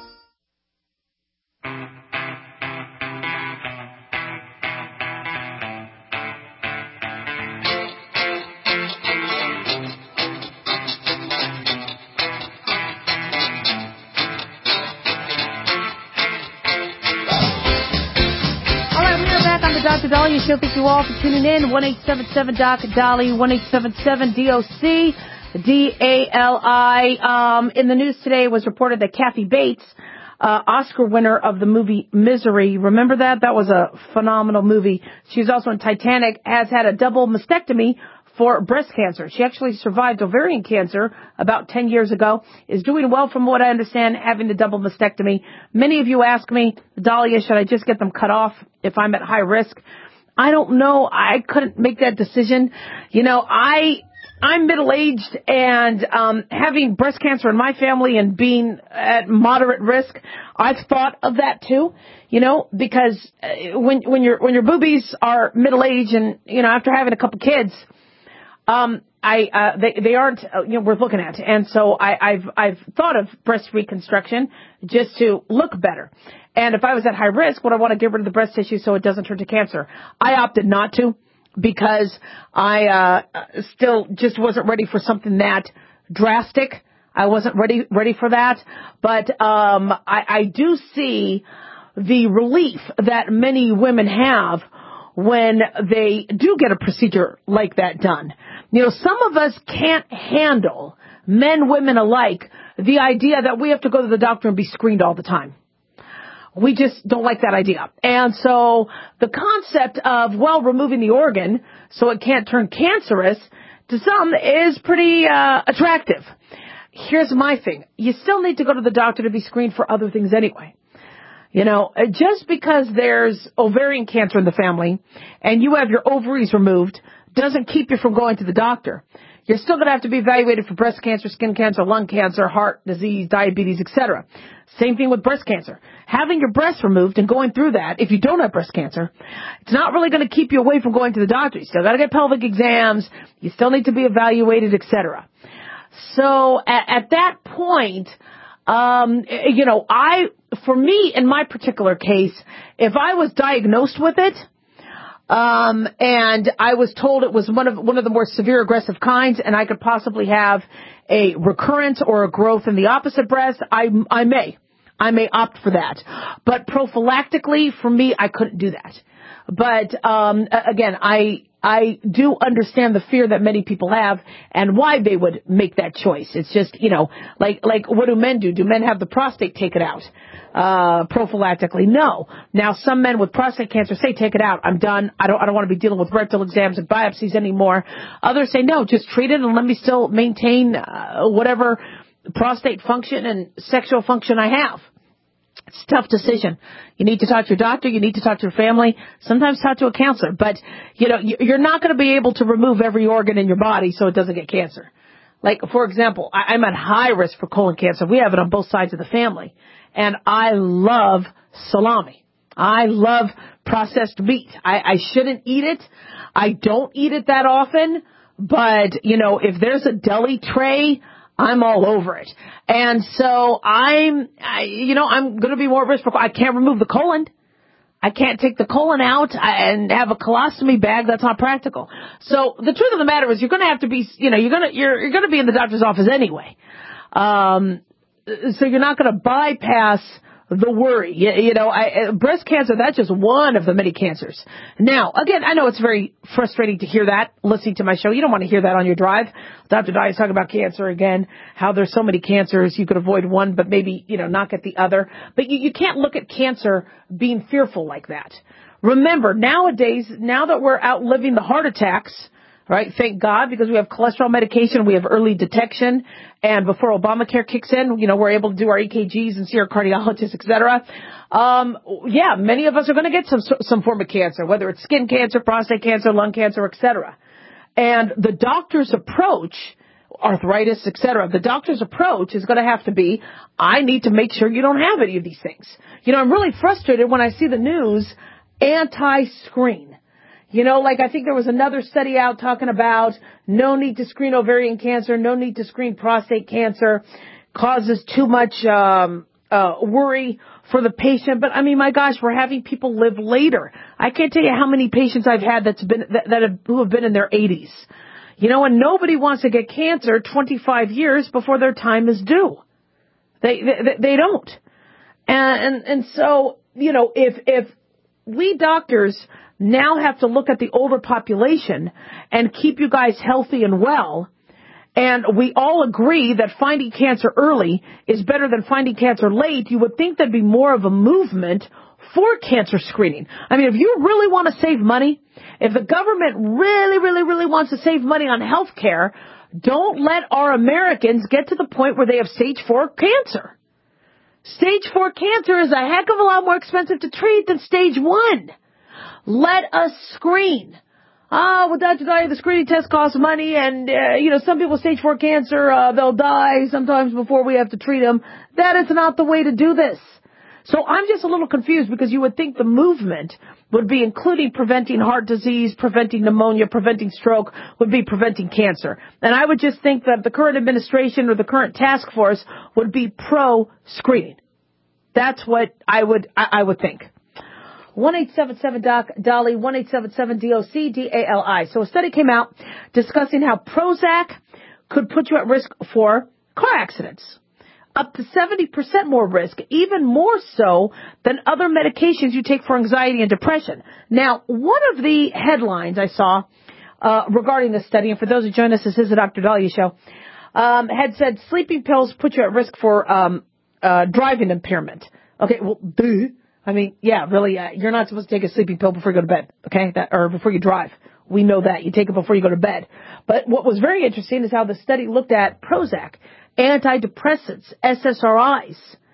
Doctor Dolly Show. Thank you all for tuning in. one eight seven seven Doc Dolly, one eight seven seven D O C D A L I. Um, in the news today, it was reported that Kathy Bates, uh, Oscar winner of the movie Misery, remember that? That was a phenomenal movie. She was also in Titanic, has had a double mastectomy for breast cancer. She actually survived ovarian cancer about ten years ago, is doing well from what I understand, having the double mastectomy. Many of you ask me, Dahlia, should I just get them cut off if I'm at high risk? I don't know. I couldn't make that decision. You know, I, I'm middle-aged and, um, having breast cancer in my family and being at moderate risk, I've thought of that too, you know, because when, when your, when your boobies are middle-aged and, you know, after having a couple kids, Um, I, uh, they, they aren't, uh, you know, worth looking at. And so I, I've, I've thought of breast reconstruction just to look better. And if I was at high risk, would I want to get rid of the breast tissue so it doesn't turn to cancer? I opted not to because I, uh, still just wasn't ready for something that drastic. I wasn't ready, ready for that. But, um, I, I do see the relief that many women have when they do get a procedure like that done. You know, some of us can't handle, men, women alike, the idea that we have to go to the doctor and be screened all the time. We just don't like that idea. And so the concept of, well, removing the organ so it can't turn cancerous to some is pretty uh, attractive. Here's my thing. You still need to go to the doctor to be screened for other things anyway. You know, just because there's ovarian cancer in the family and you have your ovaries removed doesn't keep you from going to the doctor. You're still going to have to be evaluated for breast cancer, skin cancer, lung cancer, heart disease, diabetes, et cetera. Same thing with breast cancer. Having your breast removed and going through that, if you don't have breast cancer, it's not really going to keep you away from going to the doctor. You still got to get pelvic exams. You still need to be evaluated, et cetera. So at, at that point, um, you know, I, for me, in my particular case, if I was diagnosed with it, Um, and I was told it was one of, one of the more severe aggressive kinds and I could possibly have a recurrence or a growth in the opposite breast, I, I may. I may opt for that. But prophylactically, for me, I couldn't do that. But, um, again, I, I do understand the fear that many people have and why they would make that choice. It's just, you know, like, like what do men do? Do men have the prostate taken out? Uh, prophylactically? No. Now, some men with prostate cancer say, take it out. I'm done. I don't, I don't want to be dealing with rectal exams and biopsies anymore. Others say, no, just treat it and let me still maintain, uh, whatever prostate function and sexual function I have. It's a tough decision. You need to talk to your doctor. You need to talk to your family. Sometimes talk to a counselor. But, you know, you're not going to be able to remove every organ in your body so it doesn't get cancer. Like, for example, I'm at high risk for colon cancer. We have it on both sides of the family. And I love salami. I love processed meat. I, I shouldn't eat it. I don't eat it that often. But, you know, if there's a deli tray, I'm all over it. And so I'm, I, you know, I'm going to be more risk for, I can't remove the colon. I can't take the colon out and have a colostomy bag. That's not practical. So the truth of the matter is you're going to have to be, you know, you're going to, you're, you're going to be in the doctor's office anyway. Um, so you're not going to bypass the worry. You, you know, I, breast cancer, that's just one of the many cancers. Now, again, I know it's very frustrating to hear that, listening to my show. You don't want to hear that on your drive. Doctor Dahlia's talking about cancer again, how there's so many cancers. You could avoid one, but maybe, you know, not get the other. But you, you can't look at cancer being fearful like that. Remember, nowadays, now that we're outliving the heart attacks, right? Thank God, because we have cholesterol medication, we have early detection, and before Obamacare kicks in, you know, we're able to do our E K Gs and see our cardiologists, et cetera. Um, yeah, many of us are going to get some some form of cancer, whether it's skin cancer, prostate cancer, lung cancer, et cetera. And the doctor's approach, arthritis, et cetera, the doctor's approach is going to have to be, I need to make sure you don't have any of these things. You know, I'm really frustrated when I see the news anti-screen. You know, like I think there was another study out talking about no need to screen ovarian cancer, no need to screen prostate cancer, causes too much um uh worry for the patient. But I mean, my gosh, we're having people live later. I can't tell you how many patients I've had that's been that, that have, who have been in their eighties. You know, and nobody wants to get cancer twenty-five years before their time is due. They they, they don't. And, and and so, you know, if if we doctors now have to look at the older population and keep you guys healthy and well, and we all agree that finding cancer early is better than finding cancer late, you would think there'd be more of a movement for cancer screening. I mean, if you really want to save money, if the government really, really, really wants to save money on health care, don't let our Americans get to the point where they have stage four cancer. Stage four cancer is a heck of a lot more expensive to treat than stage one. Let us screen. Ah, well, Doctor Dahlia, the screening test costs money, and, uh, you know, some people stage four cancer, uh, they'll die sometimes before we have to treat them. That is not the way to do this. So I'm just a little confused because you would think the movement would be including preventing heart disease, preventing pneumonia, preventing stroke, would be preventing cancer. And I would just think that the current administration or the current task force would be pro-screening. That's what I would, I, I would think. one eight seven seven doc Dolly, one eight seven seven D O C D A L I. So a study came out discussing how Prozac could put you at risk for car accidents. Up to seventy percent more risk, even more so than other medications you take for anxiety and depression. Now, one of the headlines I saw uh, regarding this study, and for those who join us, this is the Doctor Dahlia Show, um, had said sleeping pills put you at risk for um, uh, driving impairment. Okay, well, duh. I mean, yeah, really, uh, you're not supposed to take a sleeping pill before you go to bed, okay, that, or before you drive. We know that. You take it before you go to bed. But what was very interesting is how the study looked at Prozac, antidepressants, S S R Is,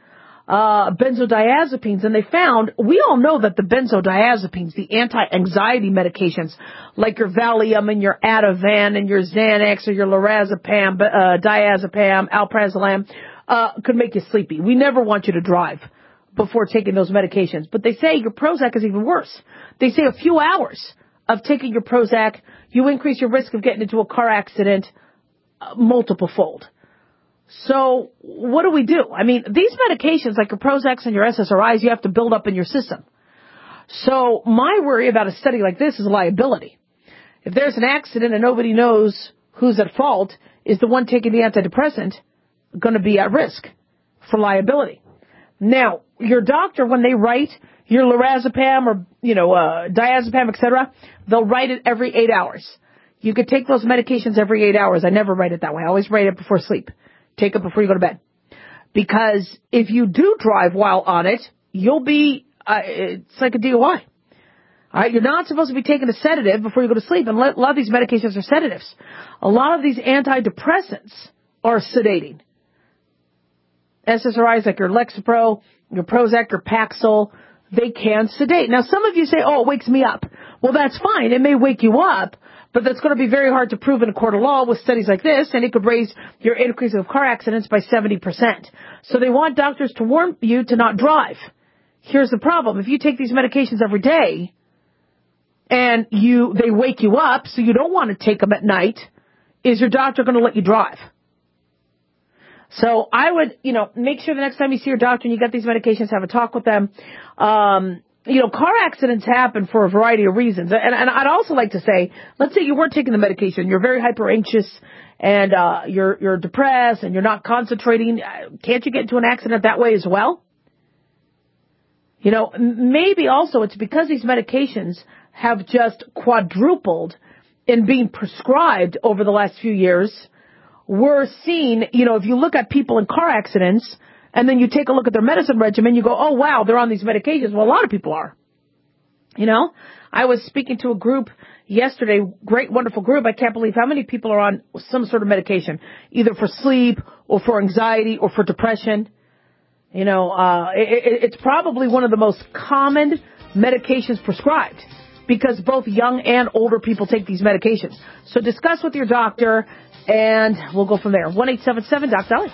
uh, benzodiazepines, and they found, we all know that the benzodiazepines, the anti-anxiety medications, like your Valium and your Ativan and your Xanax or your lorazepam, uh, diazepam, alprazolam, uh, could make you sleepy. We never want you to drive before taking those medications. But they say your Prozac is even worse. They say a few hours of taking your Prozac, you increase your risk of getting into a car accident uh, multiple fold. So what do we do? I mean, these medications like your Prozacs and your S S R Is, you have to build up in your system. So my worry about a study like this is liability. If there's an accident and nobody knows who's at fault, is the one taking the antidepressant going to be at risk for liability? Now, your doctor, when they write your lorazepam or, you know, uh, diazepam, et cetera, they'll write it every eight hours. You could take those medications every eight hours. I never write it that way. I always write it before sleep. Take it before you go to bed. Because if you do drive while on it, you'll be, uh, it's like a D U I. All right, you're not supposed to be taking a sedative before you go to sleep. And a lot of these medications are sedatives. A lot of these antidepressants are sedating. S S R Is like your Lexapro, your Prozac, your Paxil, they can sedate. Now, some of you say, oh, it wakes me up. Well, that's fine. It may wake you up, but that's going to be very hard to prove in a court of law with studies like this, and it could raise your increase of car accidents by seventy percent. So they want doctors to warn you to not drive. Here's the problem. If you take these medications every day and you they wake you up so you don't want to take them at night, is your doctor going to let you drive? So I would, you know, make sure the next time you see your doctor and you get these medications, have a talk with them. Um, you know, car accidents happen for a variety of reasons. And, and I'd also like to say, let's say you weren't taking the medication, you're very hyper anxious and uh, you're you're depressed and you're not concentrating. Can't you get into an accident that way as well? You know, maybe also it's because these medications have just quadrupled in being prescribed over the last few years. We're seeing, you know, if you look at people in car accidents and then you take a look at their medicine regimen, you go, oh, wow, they're on these medications. Well, a lot of people are. You know, I was speaking to a group yesterday, great, wonderful group. I can't believe how many people are on some sort of medication, either for sleep or for anxiety or for depression. You know, uh, it, it's probably one of the most common medications prescribed because both young and older people take these medications. So discuss with your doctor. And we'll go from there. one eight seven seven Doc Dolly.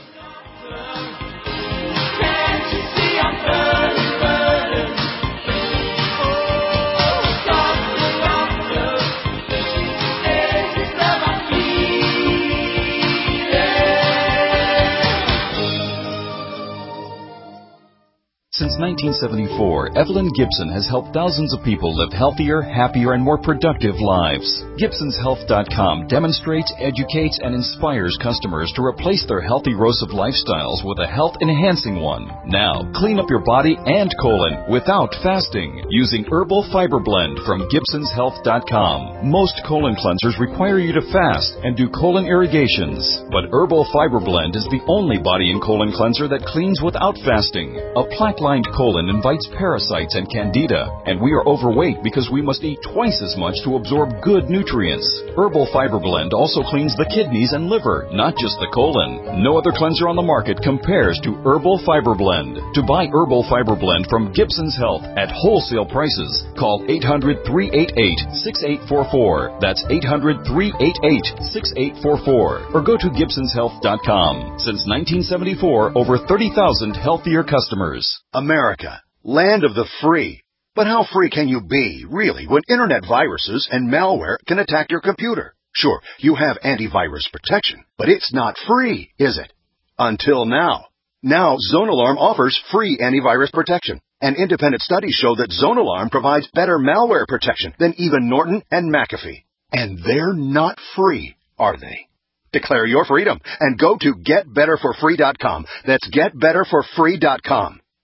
Since nineteen seventy-four, Evelyn Gibson has helped thousands of people live healthier, happier, and more productive lives. Gibsons Health dot com demonstrates, educates, and inspires customers to replace their healthy erosive lifestyles with a health-enhancing one. Now, clean up your body and colon without fasting using Herbal Fiber Blend from Gibsons Health dot com. Most colon cleansers require you to fast and do colon irrigations, but Herbal Fiber Blend is the only body and colon cleanser that cleans without fasting. A plaque colon invites parasites and candida, and we are overweight because we must eat twice as much to absorb good nutrients. Herbal Fiber Blend also cleans the kidneys and liver, not just the colon. No other cleanser on the market compares to Herbal Fiber Blend. To buy Herbal Fiber Blend from Gibsons Health at wholesale prices, call eight hundred, three eight eight, six eight four four. That's eight hundred, three eight eight, six eight four four. Or go to Gibsons Health dot com. Since nineteen seventy-four, over thirty thousand healthier customers. America, land of the free. But how free can you be, really, when internet viruses and malware can attack your computer? Sure, you have antivirus protection, but it's not free, is it? Until now. Now, ZoneAlarm offers free antivirus protection. And independent studies show that ZoneAlarm provides better malware protection than even Norton and McAfee. And they're not free, are they? Declare your freedom and go to get better for free dot com. That's get better for free dot com.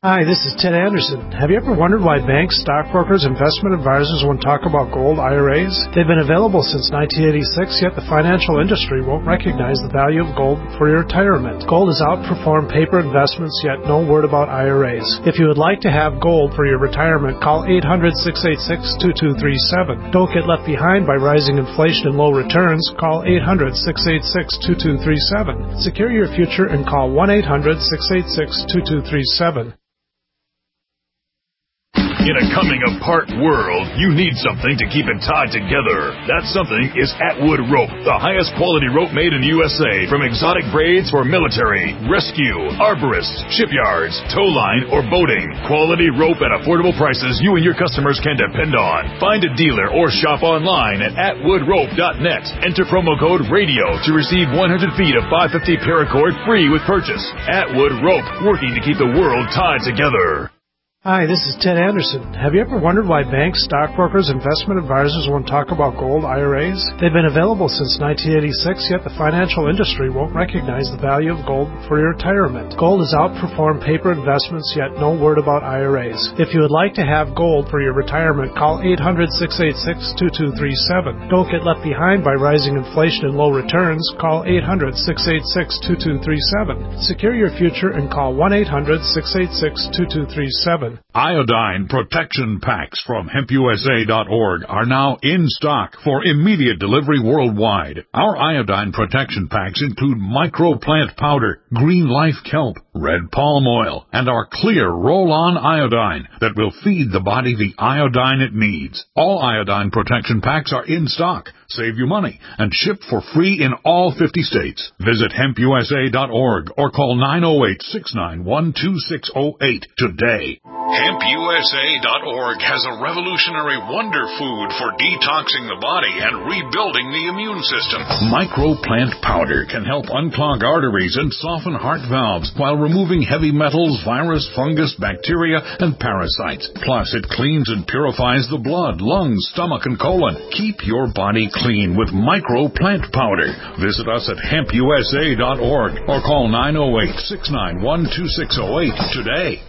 Hi, this is Ted Anderson. Have you ever wondered why banks, stockbrokers, investment advisors won't talk about gold I R As? They've been available since nineteen eighty-six, yet the financial industry won't recognize the value of gold for your retirement. Gold has outperformed paper investments, yet no word about I R As. If you would like to have gold for your retirement, call eight hundred, six eight six, two two three seven. Don't get left behind by rising inflation and low returns. Call eight hundred, six eight six, two two three seven. Secure your future and call one eight hundred, six eight six, two two three seven. In a coming-apart world, you need something to keep it tied together. That something is Atwood Rope, the highest quality rope made in the U S A, from exotic braids for military, rescue, arborists, shipyards, tow line, or boating. Quality rope at affordable prices you and your customers can depend on. Find a dealer or shop online at atwood rope dot net. Enter promo code RADIO to receive one hundred feet of five fifty paracord free with purchase. Atwood Rope, working to keep the world tied together. Hi, this is Ted Anderson. Have you ever wondered why banks, stockbrokers, investment advisors won't talk about gold I R As? They've been available since nineteen eighty-six, yet the financial industry won't recognize the value of gold for your retirement. Gold has outperformed paper investments, yet no word about I R As. If you would like to have gold for your retirement, call eight hundred, six eight six, two two three seven. Don't get left behind by rising inflation and low returns. Call eight hundred, six eight six, two two three seven. Secure your future and call one eight hundred, six eight six, two two three seven. Iodine protection packs from hemp U S A dot org are now in stock for immediate delivery worldwide. Our iodine protection packs include microplant powder, green life kelp, red palm oil, and our clear roll-on iodine that will feed the body the iodine it needs. All iodine protection packs are in stock, save you money, and ship for free in all fifty states. Visit hemp U S A dot org or call nine oh eight, six nine one, two six oh eight today. hemp U S A dot org has a revolutionary wonder food for detoxing the body and rebuilding the immune system. Microplant powder can help unclog arteries and soften heart valves while removing heavy metals, virus, fungus, bacteria, and parasites. Plus, it cleans and purifies the blood, lungs, stomach, and colon. Keep your body clean with Microplant powder. Visit us at hemp U S A dot org or call nine oh eight, six nine one, two six oh eight today.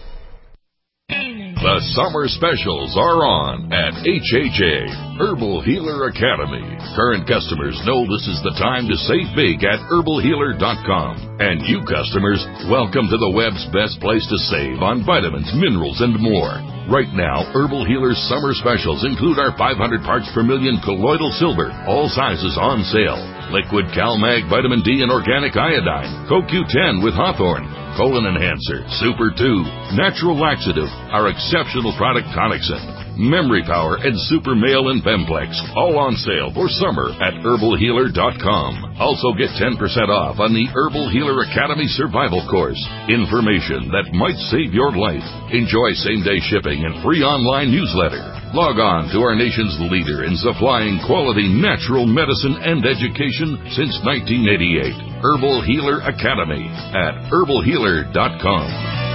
The summer specials are on at H H A, Herbal Healer Academy. Current customers know this is the time to save big at herbal healer dot com. And you customers, welcome to the web's best place to save on vitamins, minerals, and more. Right now, Herbal Healer's summer specials include our five hundred parts per million colloidal silver, all sizes on sale. Liquid CalMag Vitamin D and Organic Iodine, Co Q ten with Hawthorne, Colon Enhancer, Super two, Natural Laxative, our exceptional product Tonicsyn, Memory Power, and Super Male and Bemplex, all on sale for summer at herbal healer dot com. Also get ten percent off on the Herbal Healer Academy Survival Course. Information that might save your life. Enjoy same-day shipping and free online newsletter. Log on to our nation's leader in supplying quality natural medicine and education since nineteen eighty-eight. Herbal Healer Academy at herbal healer dot com.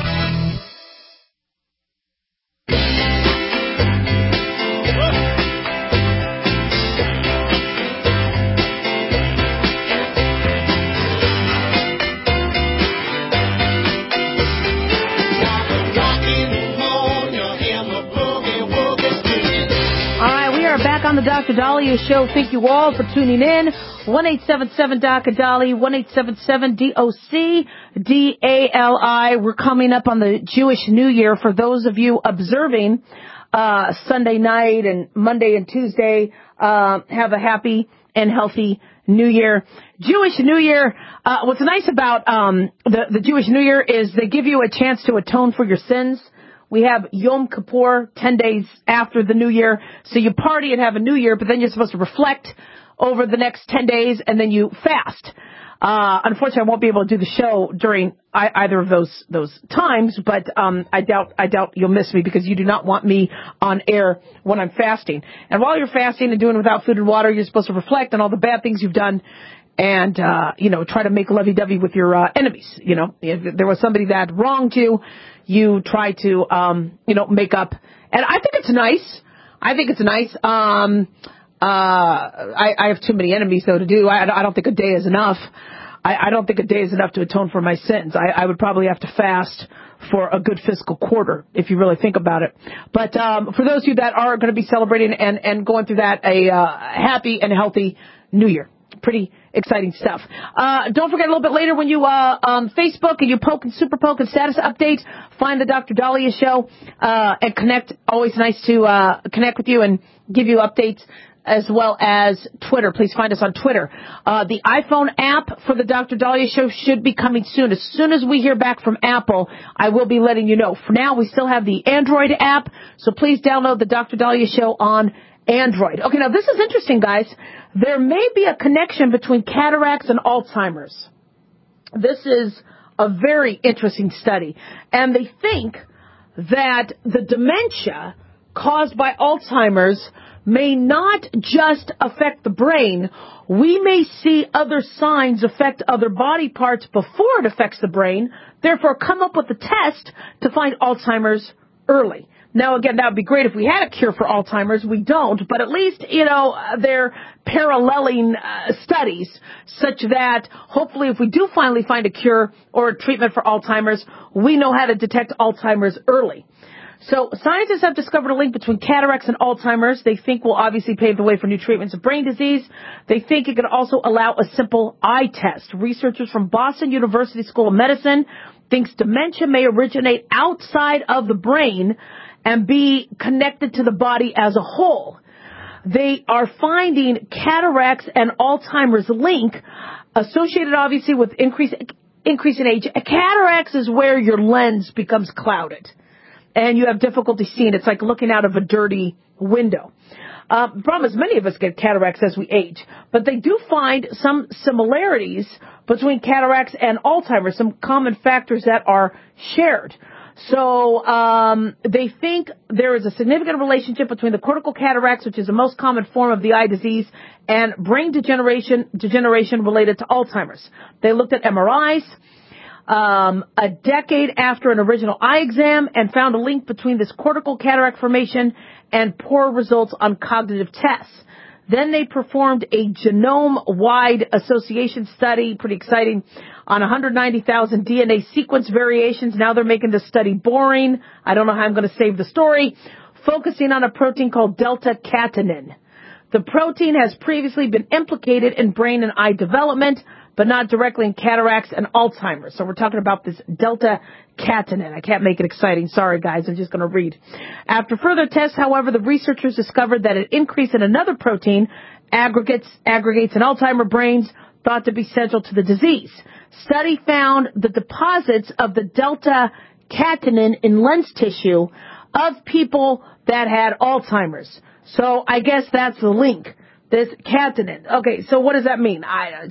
On the Doctor Dahlia Show. Thank you all for tuning in. one eight seven seven D O C A D A L I, one eight seven seven D O C D A L I. We're coming up on the Jewish New Year. For those of you observing uh Sunday night and Monday and Tuesday, uh, have a happy and healthy New Year. Jewish New Year, uh, what's nice about um the, the Jewish New Year is they give you a chance to atone for your sins. We have Yom Kippur ten days after the New Year. So you party and have a New Year, but then you're supposed to reflect over the next ten days, and then you fast. Uh, unfortunately, I won't be able to do the show during I, either of those those times, but um, I doubt I doubt you'll miss me because you do not want me on air when I'm fasting. And while you're fasting and doing without food and water, you're supposed to reflect on all the bad things you've done and, uh, you know, try to make lovey-dovey with your uh, enemies. You know, if there was somebody that wronged you, you try to, um, you know, make up. And I think it's nice. I think it's nice. Um, uh, I, I have too many enemies, though, to do. I, I don't think a day is enough. I, I don't think a day is enough to atone for my sins. I, I would probably have to fast for a good fiscal quarter, if you really think about it. But um, for those of you that are going to be celebrating and, and going through that, a uh, happy and healthy New Year. Pretty exciting stuff. Uh, don't forget a little bit later when you uh, um, Facebook and you poke and super poke and status update, find the Doctor Dahlia Show uh, and connect. Always nice to uh, connect with you and give you updates, as well as Twitter. Please find us on Twitter. Uh, the iPhone app for the Doctor Dahlia Show should be coming soon. As soon as we hear back from Apple, I will be letting you know. For now, we still have the Android app, so please download the Doctor Dahlia Show on Android. Okay, now this is interesting, guys. There may be a connection between cataracts and Alzheimer's. This is a very interesting study. And they think that the dementia caused by Alzheimer's may not just affect the brain. We may see other signs affect other body parts before it affects the brain. Therefore, come up with a test to find Alzheimer's early. Now, again, that would be great if we had a cure for Alzheimer's. We don't, but at least, you know, they're paralleling uh, studies such that hopefully if we do finally find a cure or a treatment for Alzheimer's, we know how to detect Alzheimer's early. So scientists have discovered a link between cataracts and Alzheimer's. They think will obviously pave the way for new treatments of brain disease. They think it could also allow a simple eye test. Researchers from Boston University School of Medicine thinks dementia may originate outside of the brain and be connected to the body as a whole. They are finding cataracts and Alzheimer's link associated, obviously, with increase, increase in age. Cataracts is where your lens becomes clouded, and you have difficulty seeing. It's like looking out of a dirty window. Uh, the problem is many of us get cataracts as we age, but they do find some similarities between cataracts and Alzheimer's, some common factors that are shared. So um, they think there is a significant relationship between the cortical cataracts, which is the most common form of the eye disease, and brain degeneration degeneration related to Alzheimer's. They looked at M R Is um, a decade after an original eye exam and found a link between this cortical cataract formation and poor results on cognitive tests. Then they performed a genome-wide association study, pretty exciting, on one hundred ninety thousand D N A sequence variations. Now they're making this study boring. I don't know how I'm going to save the story. Focusing on a protein called delta-catenin. The protein has previously been implicated in brain and eye development, but not directly in cataracts and Alzheimer's. So we're talking about this delta-catenin. I can't make it exciting. Sorry, guys. I'm just going to read. After further tests, however, the researchers discovered that an increase in another protein, aggregates, aggregates in Alzheimer brains, thought to be central to the disease. Study found the deposits of the delta-catenin in lens tissue of people that had Alzheimer's. So I guess that's the link. This catenin. Okay, so what does that mean? I,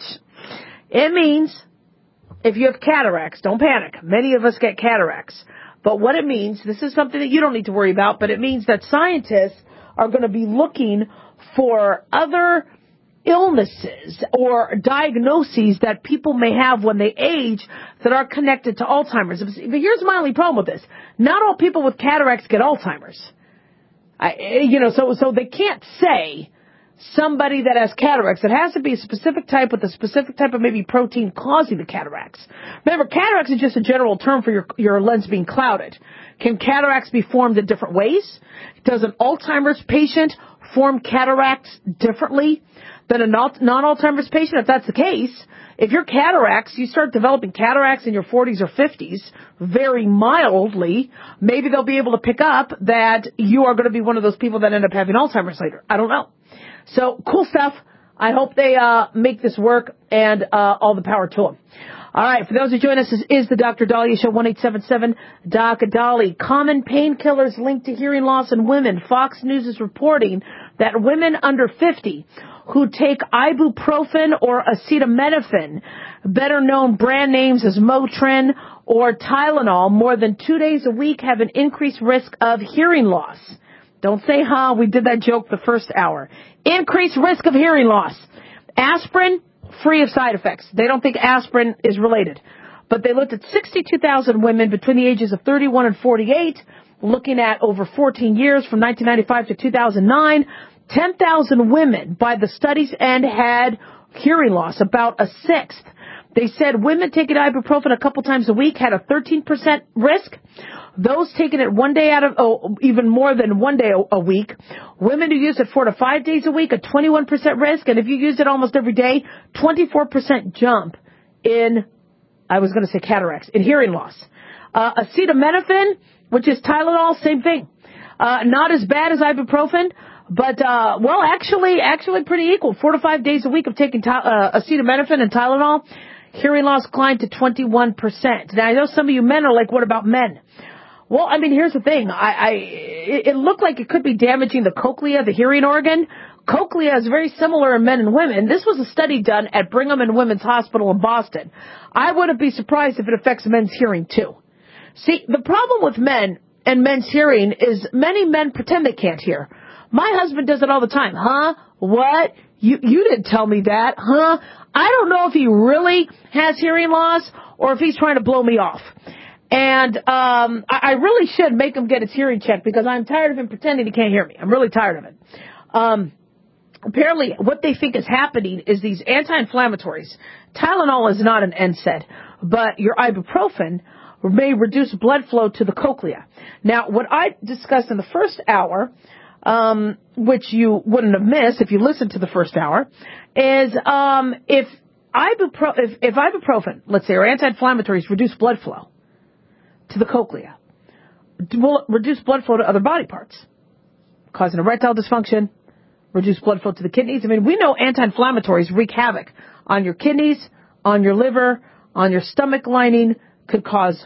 it means if you have cataracts, don't panic. Many of us get cataracts. But what it means, this is something that you don't need to worry about, but it means that scientists are going to be looking for other illnesses or diagnoses that people may have when they age that are connected to Alzheimer's. But here's my only problem with this. Not all people with cataracts get Alzheimer's. I, you know, so, so they can't say somebody that has cataracts. It has to be a specific type with a specific type of maybe protein causing the cataracts. Remember, cataracts is just a general term for your, your lens being clouded. Can cataracts be formed in different ways? Does an Alzheimer's patient form cataracts differently than a non-Alzheimer's patient? If that's the case, if your cataracts, you start developing cataracts in your forties or fifties, very mildly, maybe they'll be able to pick up that you are going to be one of those people that end up having Alzheimer's later. I don't know. So, cool stuff. I hope they uh make this work, and uh all the power to them. All right, for those who join us, this is the Doctor Dahlia Show, one eight seven seven Doc Dolly. Common painkillers linked to hearing loss in women. Fox News is reporting that women under fifty who take ibuprofen or acetaminophen, better known brand names as Motrin or Tylenol, more than two days a week have an increased risk of hearing loss. Don't say, huh, we did that joke the first hour. Increased risk of hearing loss. Aspirin, free of side effects. They don't think aspirin is related. But they looked at sixty-two thousand women between the ages of thirty-one and forty-eight, looking at over fourteen years from nineteen ninety-five to two thousand nine. ten thousand women by the study's end had hearing loss, about a sixth. They said women taking ibuprofen a couple times a week had a thirteen percent risk. Those taking it one day out of, oh, even more than one day a, a week. Women who use it four to five days a week, a twenty-one percent risk. And if you use it almost every day, twenty-four percent jump in, I was going to say cataracts, in hearing loss. Uh, acetaminophen, which is Tylenol, same thing. Uh, not as bad as ibuprofen, but, uh, well, actually, actually pretty equal. Four to five days a week of taking ty- uh, acetaminophen and Tylenol, hearing loss climbed to twenty-one percent. Now, I know some of you men are like, what about men? Well, I mean, here's the thing. I, I, it, it looked like it could be damaging the cochlea, the hearing organ. Cochlea is very similar in men and women. This was a study done at Brigham and Women's Hospital in Boston. I wouldn't be surprised if it affects men's hearing, too. See, the problem with men and men's hearing is many men pretend they can't hear. My husband does it all the time. Huh? What? You, you didn't tell me that. Huh? I don't know if he really has hearing loss or if he's trying to blow me off. And um, I, I really should make him get his hearing checked because I'm tired of him pretending he can't hear me. I'm really tired of it. Um, apparently, what they think is happening is these anti-inflammatories. Tylenol is not an N SAID, but your ibuprofen may reduce blood flow to the cochlea. Now, what I discussed in the first hour, um, which you wouldn't have missed if you listened to the first hour, is um, if, ibupro- if, if ibuprofen, let's say, or anti-inflammatories reduce blood flow to the cochlea, will reduce blood flow to other body parts, causing erectile dysfunction, reduce blood flow to the kidneys. I mean, we know anti-inflammatories wreak havoc on your kidneys, on your liver, on your stomach lining, could cause...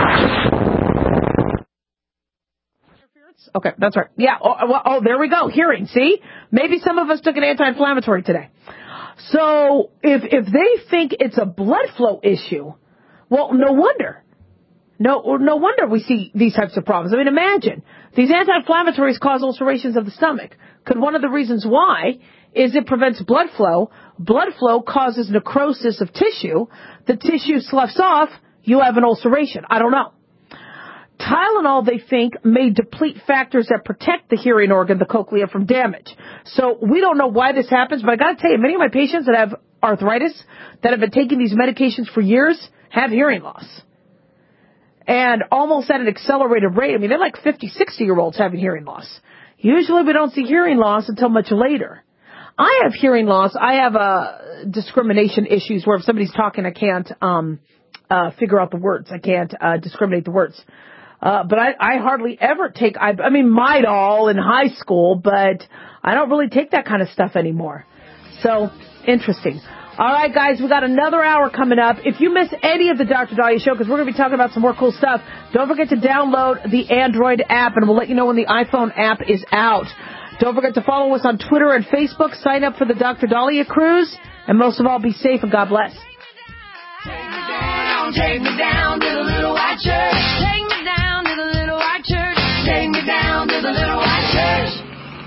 Okay, that's right. Yeah, oh, well, oh, there we go, hearing, see? Maybe some of us took an anti-inflammatory today. So, if if they think it's a blood flow issue, well, no wonder. No, no wonder we see these types of problems. I mean, imagine, these anti-inflammatories cause ulcerations of the stomach. Could one of the reasons why is it prevents blood flow? Blood flow causes necrosis of tissue. The tissue sloughs off, you have an ulceration. I don't know. Tylenol, they think, may deplete factors that protect the hearing organ, the cochlea, from damage. So we don't know why this happens, but I got to tell you, many of my patients that have arthritis, that have been taking these medications for years, have hearing loss. And almost at an accelerated rate. I mean, they're like fifty, sixty-year-olds having hearing loss. Usually we don't see hearing loss until much later. I have hearing loss. I have uh, discrimination issues where if somebody's talking, I can't um, uh, figure out the words. I can't uh, discriminate the words. Uh, but I, I hardly ever take, I, I mean, Midol in high school, but I don't really take that kind of stuff anymore. So, interesting. All right, guys, we got another hour coming up. If you miss any of the Doctor Dahlia Show, because we're going to be talking about some more cool stuff, don't forget to download the Android app, and we'll let you know when the iPhone app is out. Don't forget to follow us on Twitter and Facebook. Sign up for the Doctor Dahlia Cruise, and most of all, be safe and God bless. Take me down, take me down to the little white church. Take me down to the little white church. Take me down to the little white church.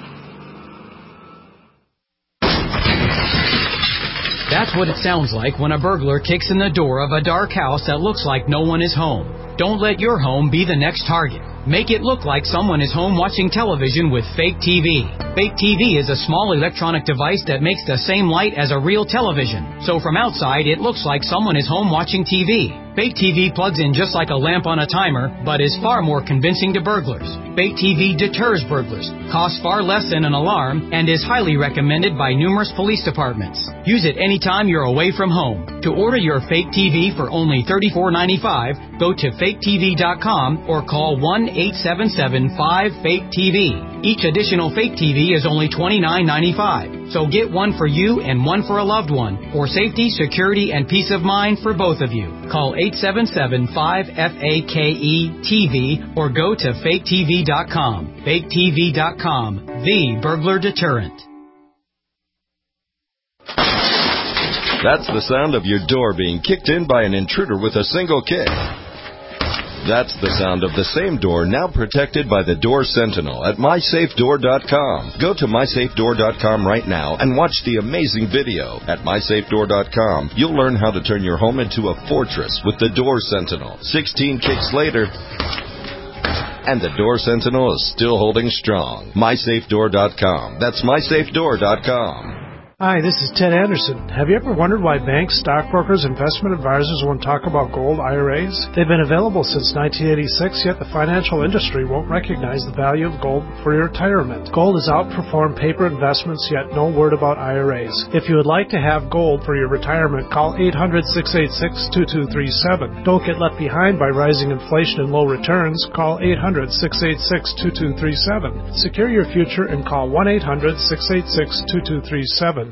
That's what it sounds like when a burglar kicks in the door of a dark house that looks like no one is home. Don't let your home be the next target. Make it look like someone is home watching television with Fake T V. Fake T V is a small electronic device that makes the same light as a real television. So from outside, it looks like someone is home watching T V. Fake T V plugs in just like a lamp on a timer, but is far more convincing to burglars. Fake T V deters burglars, costs far less than an alarm, and is highly recommended by numerous police departments. Use it anytime you're away from home. To order your Fake T V for only thirty-four ninety-five, go to fake T V dot com or call one eight seven seven five fake T V. Each additional Fake T V is only twenty-nine ninety-five. So get one for you and one for a loved one, for safety, security, and peace of mind for both of you. Call eight seven seven five F A K E T V or go to fake T V dot com. fake T V dot com, the burglar deterrent. That's the sound of your door being kicked in by an intruder with a single kick. That's the sound of the same door now protected by the Door Sentinel at my safe door dot com. Go to my safe door dot com right now and watch the amazing video. At my safe door dot com, you'll learn how to turn your home into a fortress with the Door Sentinel. sixteen kicks later, and the Door Sentinel is still holding strong. my safe door dot com. That's my safe door dot com. Hi, this is Ted Anderson. Have you ever wondered why banks, stockbrokers, investment advisors won't talk about gold I R As? They've been available since nineteen eighty-six, yet the financial industry won't recognize the value of gold for your retirement. Gold has outperformed paper investments, yet no word about I R As. If you would like to have gold for your retirement, call eight hundred, six eight six, two two three seven. Don't get left behind by rising inflation and low returns. Call eight hundred, six eight six, two two three seven. Secure your future and call one eight hundred, six eight six, two two three seven.